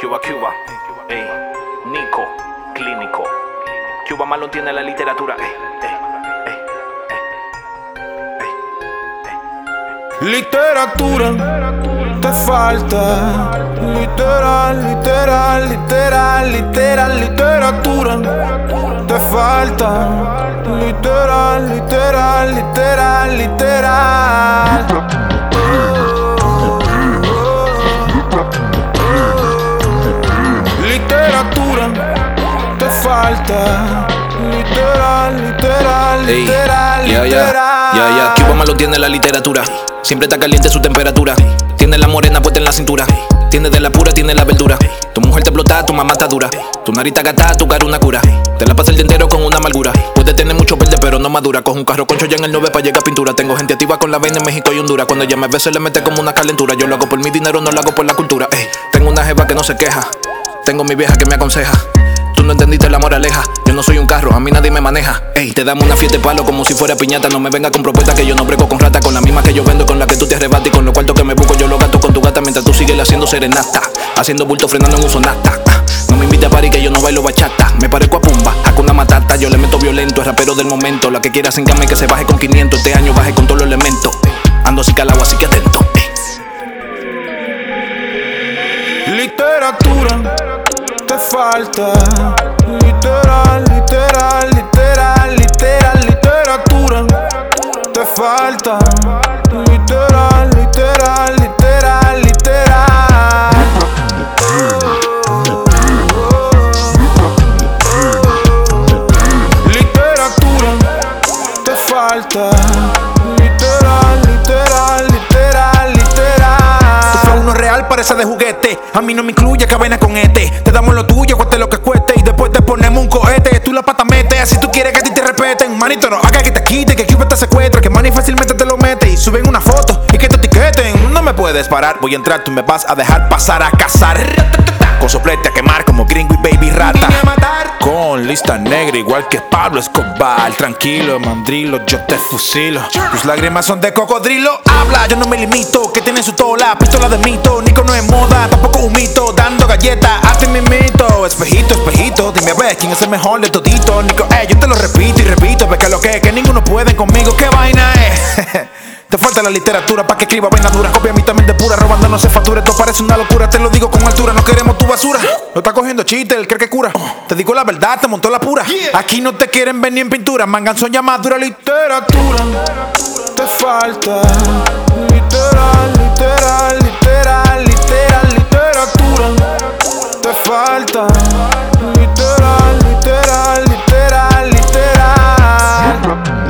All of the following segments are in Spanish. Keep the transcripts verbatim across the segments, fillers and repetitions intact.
Cuba, Cuba, ey, Nico, clínico. Cuba Malone tiene la literatura, ey, ey, ey, ey, ey. Literatura te falta, literal, literal, literal, literal, literatura te falta, literal, literal, literal, literal. Literatura te falta, literal, literal, Ey, literal, yeah, literal. yeah, yeah, yeah. Cuba Malone tiene la literatura. Siempre está caliente su temperatura. Tiene la morena puesta en la cintura. Tiene de la pura, tiene la verdura. Tu mujer te explota, tu mamá está dura. Tu nariz está gata, tu cara una cura. Te la pasa el día entero con una amargura. Puede tener mucho verde pero no madura. Coge un carro concho ya en el nueve para llegar a pintura. Tengo gente activa con la vaina en México y Honduras. Cuando ella me ve se le mete como una calentura. Yo lo hago por mi dinero, no lo hago por la cultura. Ey, tengo una jeva que no se queja. Tengo mi vieja que me aconseja. Tú no entendiste la moraleja. Yo no soy un carro, a mí nadie me maneja. Ey, te damos una fiesta de palo como si fuera piñata. No me venga con propuestas que yo no brego con rata. Con la misma que yo vendo, con la que tú te arrebatas. Y con los cuartos que me busco yo lo gasto con tu gata. Mientras tú sigues haciendo serenata, haciendo bulto frenando en un sonata. ah, No me invite a party que yo no bailo bachata. Me parezco a Pumba, Hakuna Matata. Yo le meto violento, el rapero del momento. La que quiera sin cama y que se baje con quinientos. Este año baje con todos los elementos. Ando así calado, así que atento. Literatura te falta, literal, literal, literal, literal, literatura te falta, literal, literal, literal, literal. Literatura te falta, literal, literal, literal, literal. Tu flow no es real, parece de juguete. A mí no me incluye que vaina con este. Te damos lo tuyo, cueste lo que cueste. Y después te ponemos un cohete. Tú la pata metes, así tú quieres que a ti te respeten. Manito, no haga que te quite, que Cuba te secuestre. Que Manny fácilmente te lo mete. Y suben una foto y que te etiqueten. No me puedes parar, voy a entrar, tú me vas a dejar pasar a cazar. Con soplete a quemar como gringo y baby rata. Con lista negra igual que Pablo Escobar. Tranquilo, mandrilo, yo te fusilo. Tus lágrimas son de cocodrilo. Habla, yo no me limito. Que tiene su tola, pistola de mito. Nico no es moda, tampoco un mito. Dando galletas, hazte mi mito. Espejito, espejito, dime a ver quién es el mejor de todito. Nico, eh, yo te lo repito y repito. Ve que lo que es, que ninguno puede conmigo. ¿Qué vaina es? Te falta la literatura pa' que escriba vaina dura. Copia a mí también de pura, robando no se factura. Esto parece una locura, te lo digo con altura. No queremos tu basura. No está cogiendo chiste, él cree que cura. Te digo la verdad, te montó la pura. Aquí no te quieren ver ni en pintura. Manganzón ya madura. Literatura te falta, literal, literal, literal, literal, literatura te falta, literal, literal, literal, literal.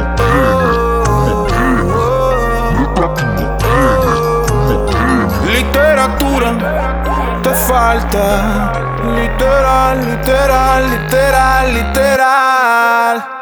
Literatura te falta, literal, literal, literal, literal.